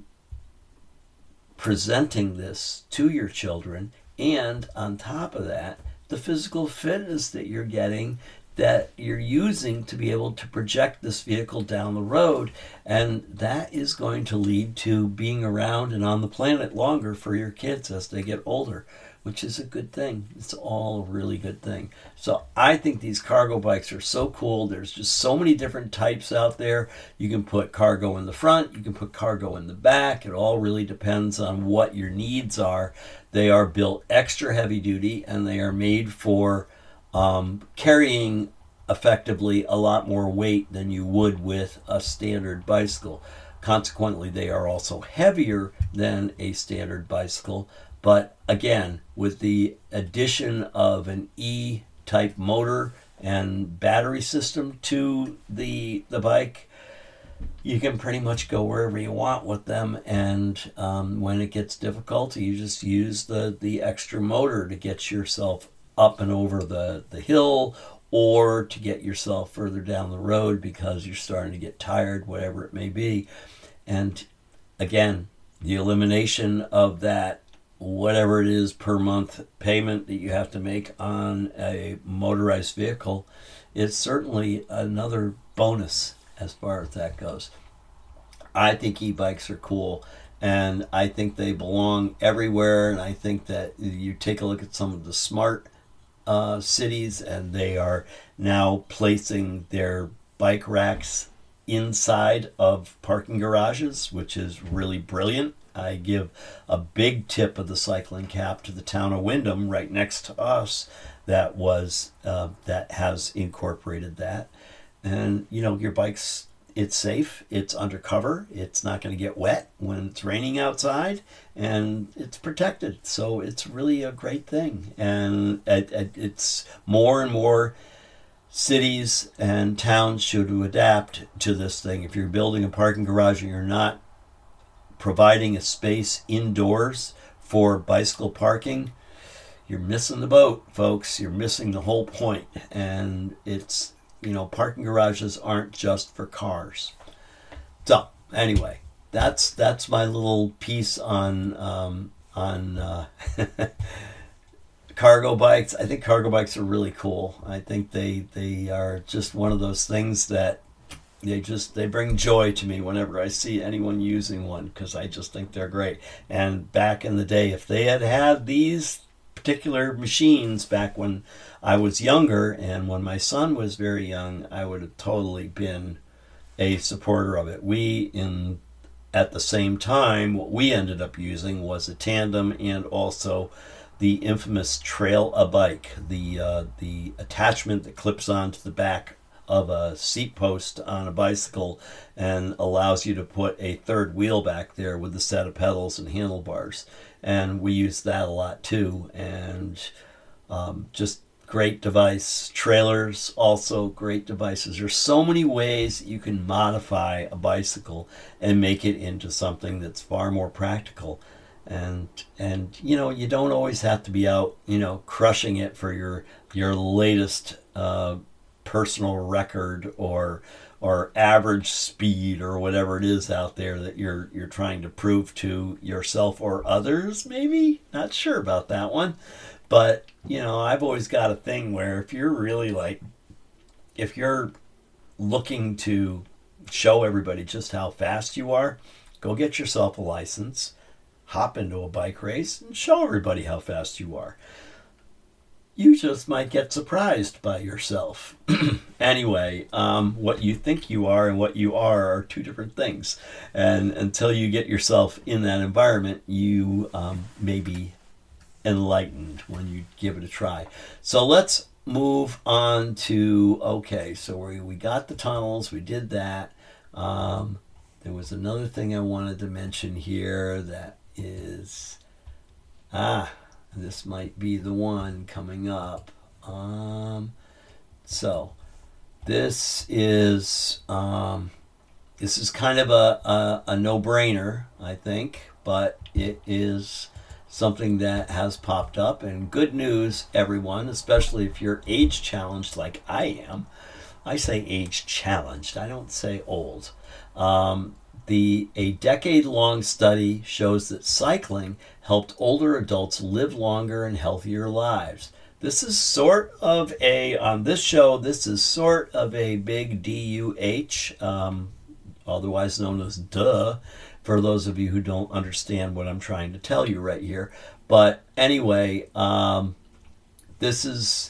Speaker 2: presenting this to your children, and on top of that, the physical fitness that you're getting, that you're using to be able to project this vehicle down the road. And that is going to lead to being around and on the planet longer for your kids as they get older, which is a good thing. It's all a really good thing. So I think these cargo bikes are so cool. There's just so many different types out there. You can put cargo in the front, you can put cargo in the back. It all really depends on what your needs are. They are built extra heavy duty, and they are made for Um, carrying effectively a lot more weight than you would with a standard bicycle. Consequently, they are also heavier than a standard bicycle. But again, with the addition of an E-type motor and battery system to the the bike, you can pretty much go wherever you want with them. And um, when it gets difficult, you just use the, the extra motor to get yourself up and over the, the hill, or to get yourself further down the road because you're starting to get tired, whatever it may be. And again, the elimination of that, whatever it is per month payment that you have to make on a motorized vehicle, is certainly another bonus as far as that goes. I think e-bikes are cool, and I think they belong everywhere. And I think that you take a look at some of the smart Uh, cities, and they are now placing their bike racks inside of parking garages, which is really brilliant. I give a big tip of the cycling cap to the town of Windham, right next to us, that was uh, that has incorporated that. And you know, your bike's it's safe, it's undercover, it's not going to get wet when it's raining outside, and it's protected. So it's really a great thing. And it, it, it's more and more cities and towns should adapt to this thing. If you're building a parking garage and you're not providing a space indoors for bicycle parking, you're missing the boat, folks. You're missing the whole point. And it's You know, parking garages aren't just for cars. So anyway, that's that's my little piece on um, on uh, cargo bikes. I think cargo bikes are really cool. I think they they are just one of those things that they just they bring joy to me whenever I see anyone using one, because I just think they're great. And back in the day, if they had had these particular machines back when I was younger and when my son was very young, I would have totally been a supporter of it. We in At the same time, what we ended up using was a tandem and also the infamous Trail-A-Bike, the uh, the attachment that clips onto the back of a seat post on a bicycle and allows you to put a third wheel back there with a set of pedals and handlebars. And we use that a lot too. And um, just great device. Trailers, also great devices. There's so many ways you can modify a bicycle and make it into something that's far more practical. And, and you know, you don't always have to be out, you know, crushing it for your your latest uh, personal record or or average speed or whatever it is out there that you're you're trying to prove to yourself or others, maybe. Not sure about that one. But, you know, I've always got a thing where if you're really like, if you're looking to show everybody just how fast you are, go get yourself a license, hop into a bike race, and show everybody how fast you are. You just might get surprised by yourself. Anyway, um, what you think you are and what you are are two different things. And until you get yourself in that environment, you um, may be enlightened when you give it a try. So let's move on to, okay, so we, we got the tunnels, we did that. Um, there was another thing I wanted to mention here that is, ah, this might be the one coming up. Um, so this is, um, this is kind of a, a, a no-brainer, I think, but it is something that has popped up. And good news, everyone, especially if you're age challenged like I am. I say age challenged, I don't say old. Um, the a decade-long study shows that cycling helped older adults live longer and healthier lives. This is sort of a, on this show, this is sort of a big D U H, um, otherwise known as duh, for those of you who don't understand what I'm trying to tell you right here. But anyway, um, this is,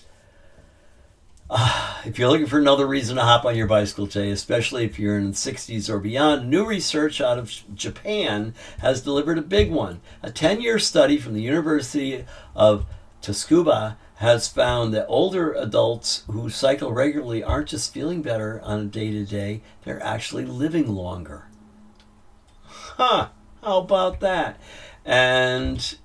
Speaker 2: uh, if you're looking for another reason to hop on your bicycle today, especially if you're in the sixties or beyond, new research out of Japan has delivered a big one. A ten-year study from the University of Tsukuba has found that older adults who cycle regularly aren't just feeling better on a day-to-day, they're actually living longer. Huh, how about that? And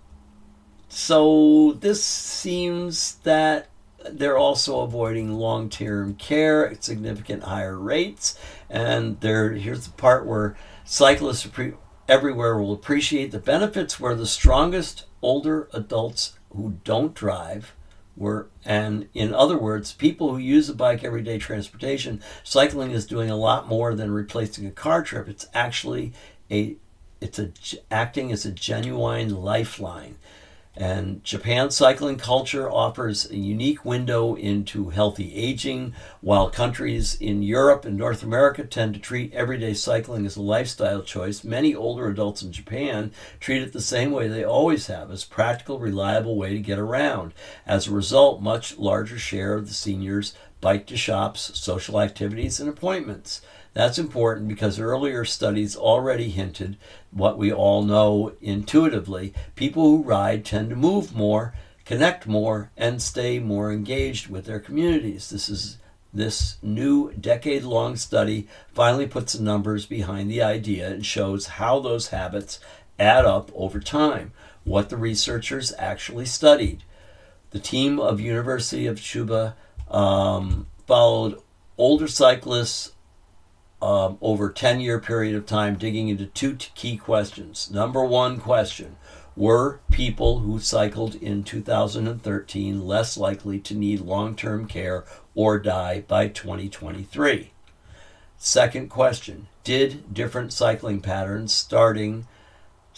Speaker 2: so this seems that they're also avoiding long-term care at significant higher rates. And there, here's the part where cyclists everywhere will appreciate the benefits, where the strongest older adults who don't drive were, and in other words, people who use a bike everyday transportation, cycling is doing a lot more than replacing a car trip. It's actually a it's a acting as a genuine lifeline. And Japan's cycling culture offers a unique window into healthy aging, while countries in Europe and North America tend to treat everyday cycling as a lifestyle choice. Many older adults in Japan treat it the same way they always have, as a practical, reliable way to get around. As a result, much larger share of the seniors bike to shops, social activities, and appointments. That's important because earlier studies already hinted what we all know intuitively. People who ride tend to move more, connect more, and stay more engaged with their communities. This is this new decade-long study finally puts the numbers behind the idea and shows how those habits add up over time, what the researchers actually studied. The team of University of Tsukuba um, followed older cyclists Um, over a ten-year period of time, digging into two key questions. Number one question, were people who cycled in two thousand thirteen less likely to need long-term care or die by twenty twenty-three? Second question, did different cycling patterns starting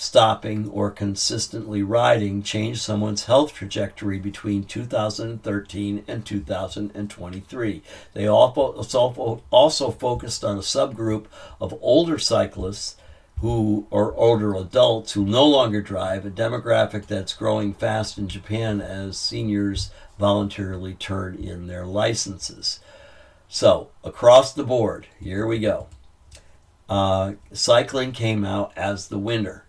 Speaker 2: stopping or consistently riding changed someone's health trajectory between two thousand thirteen and two thousand twenty-three. They also also focused on a subgroup of older cyclists who or older adults who no longer drive, a demographic that's growing fast in Japan as seniors voluntarily turn in their licenses. So, across the board, here we go. Uh, cycling came out as the winner.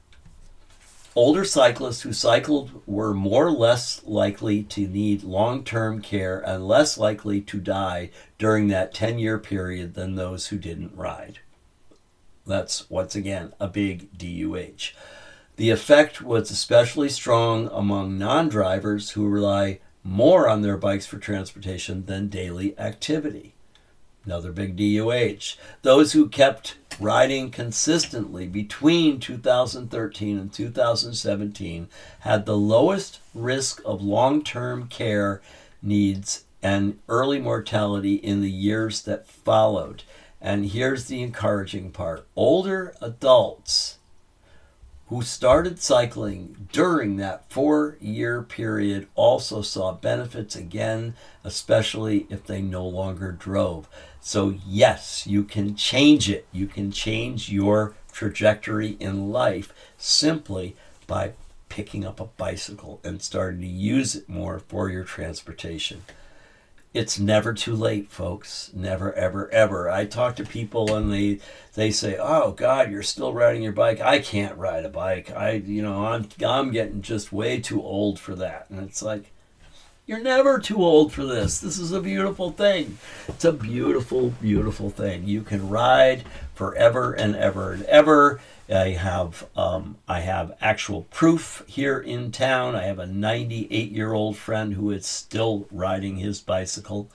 Speaker 2: Older cyclists who cycled were more or less likely to need long-term care and less likely to die during that ten-year period than those who didn't ride. That's, once again, a big D U H. The effect was especially strong among non-drivers who rely more on their bikes for transportation than daily activity. Another big D U H. Those who kept riding consistently between two thousand thirteen and two thousand seventeen had the lowest risk of long-term care needs and early mortality in the years that followed. And here's the encouraging part. Older adults who started cycling during that four-year period also saw benefits again, especially if they no longer drove. So yes, you can change it. You can change your trajectory in life simply by picking up a bicycle and starting to use it more for your transportation. It's never too late, folks. Never, ever, ever. I talk to people and they they say, "Oh God, you're still riding your bike. I can't ride a bike. I, you know, I'm I'm getting just way too old for that." And it's like, you're never too old for this. This is a beautiful thing. It's a beautiful, beautiful thing. You can ride forever and ever and ever. I have um, I have actual proof here in town. I have a ninety-eight-year-old friend who is still riding his bicycle.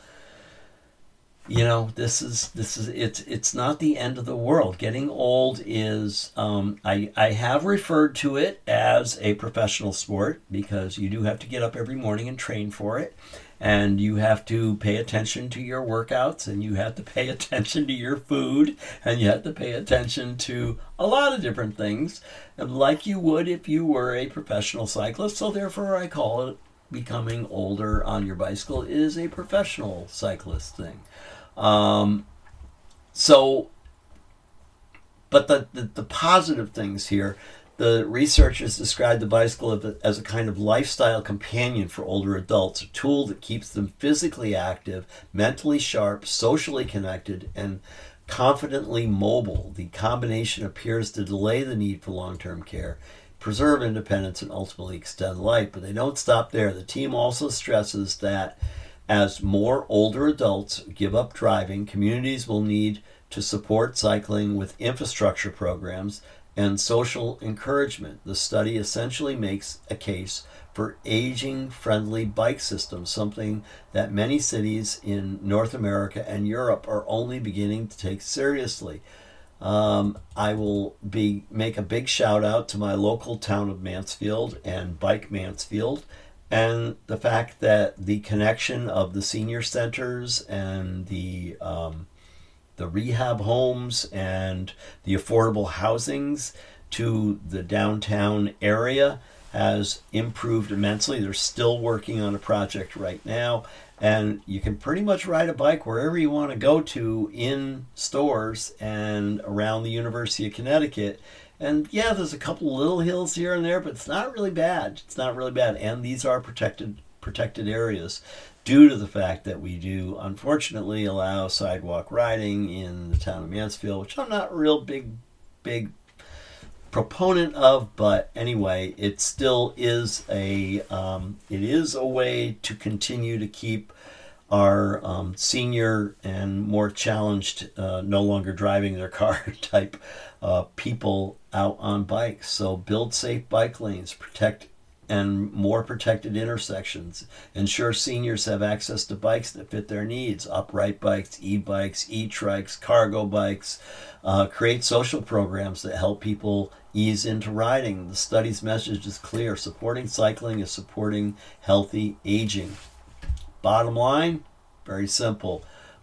Speaker 2: You know, this is this is it's it's not the end of the world. Getting old is um, I I have referred to it as a professional sport because you do have to get up every morning and train for it. And you have to pay attention to your workouts, and you have to pay attention to your food, and you have to pay attention to a lot of different things, like you would if you were a professional cyclist. So therefore, I call it becoming older on your bicycle is a professional cyclist thing. Um, so, but the, the, the positive things here, the researchers described the bicycle as a kind of lifestyle companion for older adults, a tool that keeps them physically active, mentally sharp, socially connected, and confidently mobile. The combination appears to delay the need for long-term care, preserve independence, and ultimately extend life. But they don't stop there. The team also stresses that as more older adults give up driving, communities will need to support cycling with infrastructure programs and social encouragement. The study essentially makes a case for aging-friendly bike systems, something that many cities in North America and Europe are only beginning to take seriously. Um, I will be make a big shout out to my local town of Mansfield and Bike Mansfield, and the fact that the connection of the senior centers and the um, the rehab homes and the affordable housings to the downtown area has improved immensely. They're still working on a project right now, and you can pretty much ride a bike wherever you want to go to in stores and around the University of Connecticut. And yeah, there's a couple little hills here and there, but it's not really bad. It's not really bad. And these are protected protected areas due to the fact that we do, unfortunately, allow sidewalk riding in the town of Mansfield, which I'm not a real big, big proponent of, but anyway, it still is a um, it is a way to continue to keep our um, senior and more challenged, uh, no longer driving their car type uh, people out on bikes. So build safe bike lanes, protect and more protected intersections, ensure seniors have access to bikes that fit their needs, upright bikes, e-bikes, e-trikes, cargo bikes, uh, create social programs that help people ease into riding. The study's message is clear. Supporting cycling is supporting healthy aging. Bottom line, very simple.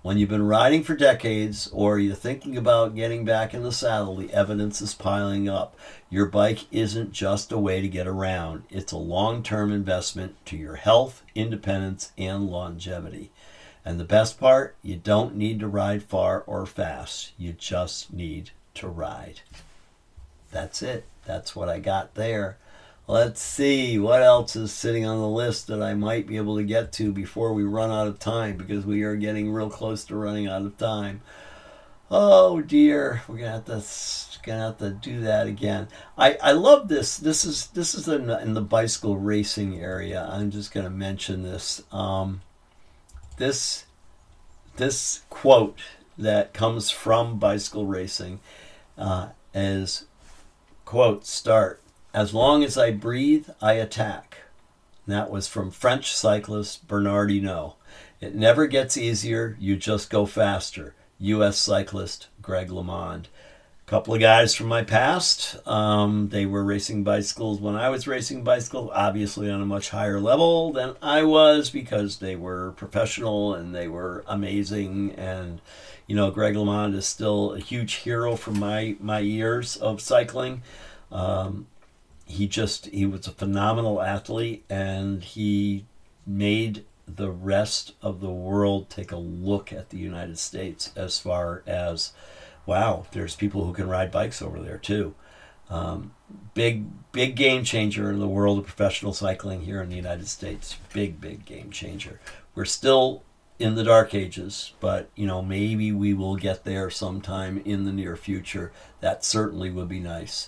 Speaker 2: When you've been riding for decades or you're thinking about getting back in the saddle, the evidence is piling up. Your bike isn't just a way to get around. It's a long-term investment to your health, independence, and longevity. And the best part, you don't need to ride far or fast. You just need to ride. That's it. That's what I got there. Let's see what else is sitting on the list that I might be able to get to before we run out of time, because we are getting real close to running out of time. Oh dear, we're gonna have to gonna have to do that again. I, I love this. This is this is in, in the bicycle racing area. I'm just gonna mention this. Um, this this quote that comes from bicycle racing uh, is quote start. As long as I breathe, I attack. And that was from French cyclist Bernard Hinault. It never gets easier, you just go faster. U S cyclist Greg LeMond. A couple of guys from my past. Um, they were racing bicycles when I was racing bicycles, obviously on a much higher level than I was because they were professional and they were amazing. And, you know, Greg LeMond is still a huge hero from my, my years of cycling. Um, He just, he was a phenomenal athlete, and he made the rest of the world take a look at the United States as far as, wow, there's people who can ride bikes over there too. Um, big, big game changer in the world of professional cycling here in the United States. Big, big game changer. We're still in the dark ages, but, you know, maybe we will get there sometime in the near future. That certainly would be nice.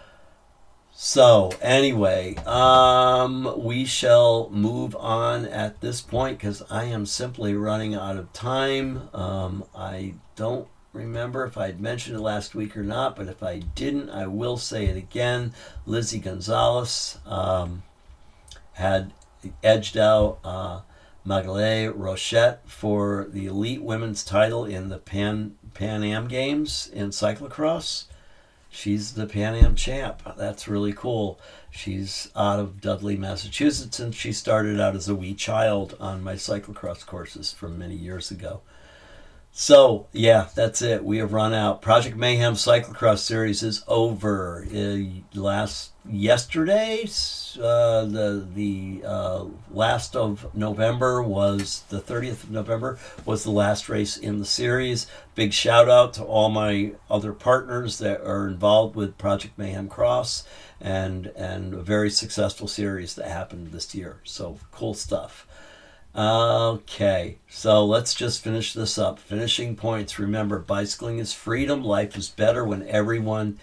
Speaker 2: So anyway, um, we shall move on at this point because I am simply running out of time. Um, I don't remember if I'd mentioned it last week or not, but if I didn't, I will say it again. Lizzie Gonzalez um, had edged out uh, Magali Rochette for the elite women's title in the Pan, Pan Am Games in cyclocross. She's the Pan Am champ. That's really cool. She's out of Dudley, Massachusetts, and she started out as a wee child on my cyclocross courses from many years ago. So, yeah, that's it. We have run out. Project Mayhem Cyclocross Series is over. Uh, last yesterday, uh, the the uh, last of November was the thirtieth of November was the last race in the series. Big shout out to all my other partners that are involved with Project Mayhem Cross, and and a very successful series that happened this year. So cool stuff. Okay, so let's just finish this up. Finishing points. Remember, bicycling is freedom. Life is better when everyone,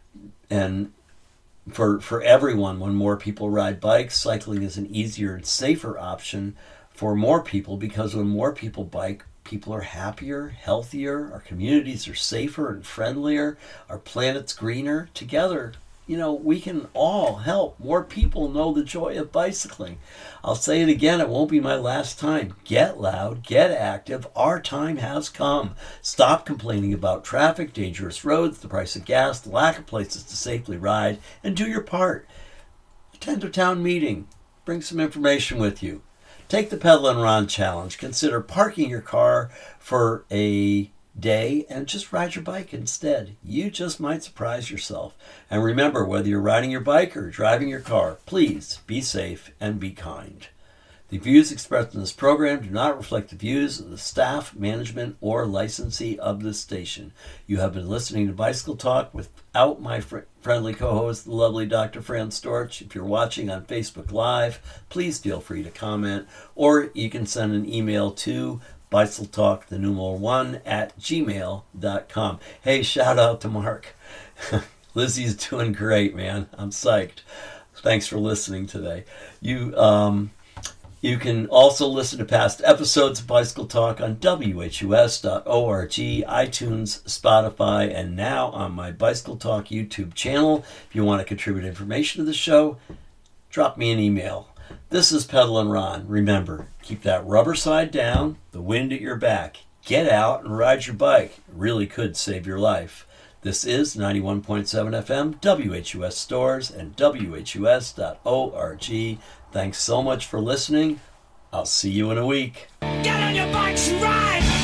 Speaker 2: and for for everyone, when more people ride bikes. Cycling is an easier and safer option for more people because when more people bike, people are happier, healthier, our communities are safer and friendlier, our planet's greener. Together, you know, we can all help more people know the joy of bicycling. I'll say it again, it won't be my last time. Get loud, get active. Our time has come. Stop complaining about traffic, dangerous roads, the price of gas, the lack of places to safely ride, and do your part. Attend a town meeting. Bring some information with you. Take the Pedal and Ron Challenge. Consider parking your car for a day and just ride your bike instead. You just might surprise yourself. And remember, whether you're riding your bike or driving your car, please be safe and be kind. The views expressed in this program do not reflect the views of the staff, management, or licensee of this station. You have been listening to Bicycle Talk without my fr- friendly co-host, the lovely Doctor Fran Storch. If you're watching on Facebook Live, please feel free to comment, or you can send an email to bicycletalk, the numeral one, at gmail dot com. Hey, shout out to Mark. Lizzie's doing great, man. I'm psyched. Thanks for listening today. You um, you can also listen to past episodes of Bicycle Talk on W H U S dot org, iTunes, Spotify, and now on my Bicycle Talk YouTube channel. If you want to contribute information to the show, drop me an email. This is Pedal and Ron. Remember, keep that rubber side down, the wind at your back. Get out and ride your bike. It really could save your life. This is ninety-one point seven F M, W H U S Stores, and W H U S dot org. Thanks so much for listening. I'll see you in a week.
Speaker 1: Get on your bikes and ride!